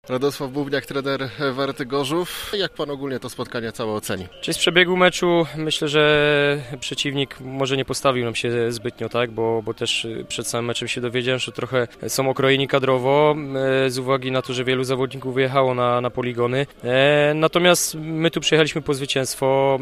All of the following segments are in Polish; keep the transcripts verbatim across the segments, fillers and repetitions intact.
Radosław Bubniak, trener Warty Gorzów. Jak pan ogólnie to spotkanie całe oceni? Czyli z przebiegu meczu myślę, że przeciwnik może nie postawił nam się zbytnio, tak, bo, bo też przed samym meczem się dowiedziałem, że trochę są okrojeni kadrowo z uwagi na to, że wielu zawodników wyjechało na, na poligony. Natomiast my tu przyjechaliśmy po zwycięstwo.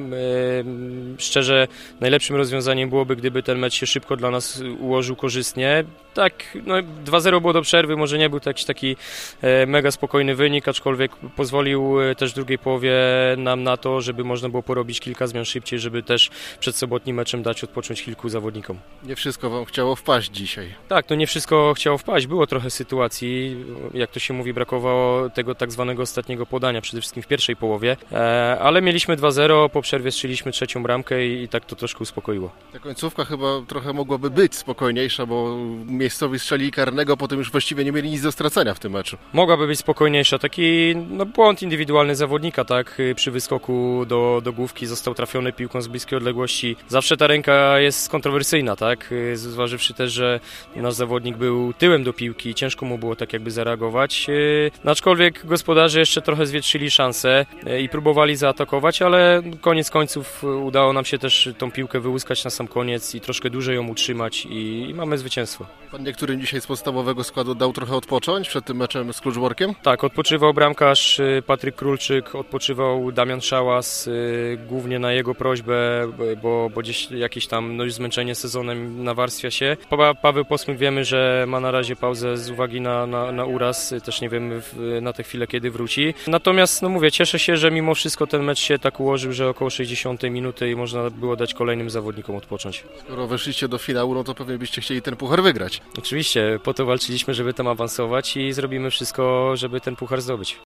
Szczerze najlepszym rozwiązaniem byłoby, gdyby ten mecz się szybko dla nas ułożył korzystnie. Tak, no dwa zero było do przerwy, może nie był taki, taki mega spokojny wynik, aczkolwiek pozwolił też w drugiej połowie nam na to, żeby można było porobić kilka zmian szybciej, żeby też przed sobotnim meczem dać odpocząć kilku zawodnikom. Nie wszystko wam chciało wpaść dzisiaj. Tak, to nie wszystko chciało wpaść. Było trochę sytuacji, jak to się mówi, brakowało tego tak zwanego ostatniego podania, przede wszystkim w pierwszej połowie, ale mieliśmy dwa zero, po przerwie strzeliśmy trzecią bramkę i, i tak to troszkę uspokoiło. Ta końcówka chyba trochę mogłaby być spokojniejsza, bo miejscowi strzelili karnego, potem już właściwie nie mieli nic do stracenia w tym meczu. Mogłaby być spokojniejsza. Taki no, błąd indywidualny zawodnika, tak? Przy wyskoku do, do główki został trafiony piłką z bliskiej odległości. Zawsze ta ręka jest kontrowersyjna, tak? Zważywszy też, że nasz zawodnik był tyłem do piłki, ciężko mu było tak jakby zareagować. No, aczkolwiek gospodarze jeszcze trochę zwietrzyli szansę i próbowali zaatakować, ale koniec końców udało nam się też tą piłkę wyłuskać na sam koniec i troszkę dłużej ją utrzymać i, i mamy zwycięstwo. Pan niektórym dzisiaj z podstawowego składu dał trochę odpocząć przed tym meczem z Kluczborkiem? Tak, odpoczywał bramkarz Patryk Królczyk, odpoczywał Damian Szałas, głównie na jego prośbę, bo, bo gdzieś jakieś tam no już zmęczenie sezonem nawarstwia się. Pa, Paweł Posmyk wiemy, że ma na razie pauzę z uwagi na, na, na uraz, też nie wiemy w, na tę chwilę kiedy wróci. Natomiast no mówię, cieszę się, że mimo wszystko ten mecz się tak ułożył, że około sześćdziesiątej minuty i można było dać kolejnym zawodnikom odpocząć. Skoro weszliście do finału, no to pewnie byście chcieli ten puchar wygrać. Oczywiście, po to walczyliśmy, żeby tam awansować i zrobimy wszystko, żeby ten puchar zdobyć.